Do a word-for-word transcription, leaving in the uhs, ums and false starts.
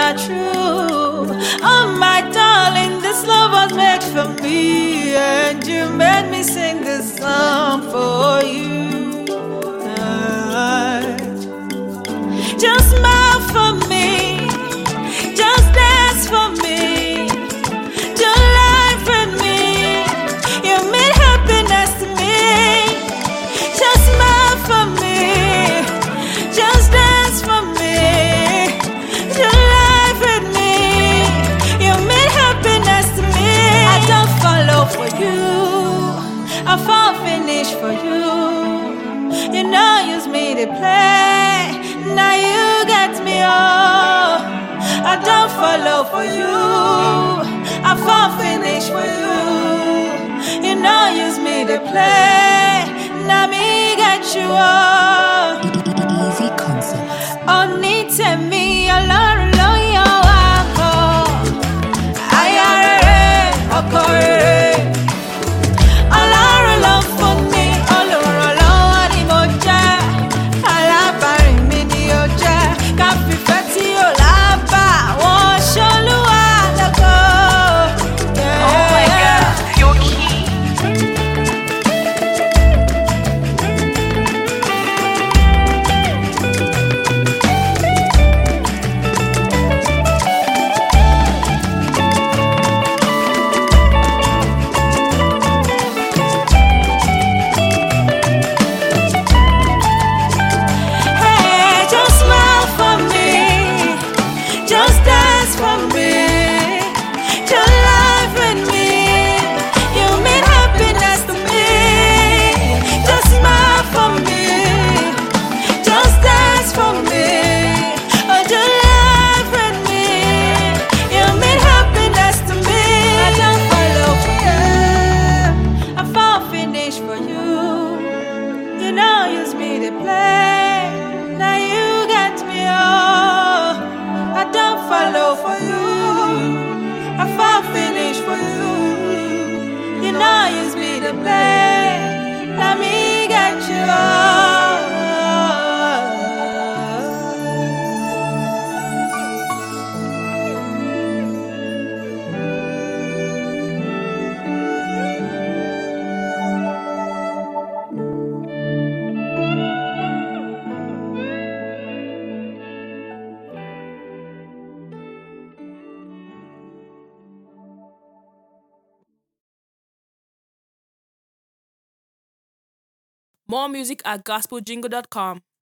not true. Oh my darling, this love was made for me, and you made me sing this song for you. Just smile for me, just dance for me, do life with me. You mean happiness to me. Just smile for me, just dance for me, do life with me. You mean happiness to me. I don't follow for you, I fall finish for you. You know use me to play, now you get me all. I don't follow for you, I fall finish for you. You know use me to play, now me get you all. Easy concepts. Oni temi Ọlọ́run ló yan wá kọ́. Aya rere, ọkọ rere. Ọlọ́run ló fún mi, olùrànlọ́wọ́ ni mo jẹ́. Alábàárìn mi ni ó jẹ́. Ká fìfẹ́ tí ò lábà, wọ́n ṣolúwa lógo. Oh my God, you're key. Hey, just smile for me, just dance for me, do life with me. You mean happiness to me. Just smile for me, just dance for me, oh, do life with me. You mean happiness to me. I don't follow for you, I fall finish for you. You know use me to play, now you get me all. I don't follow for you, I fall finish for you. You know use me to play, now me get you all. More music at gospel jingle dot com.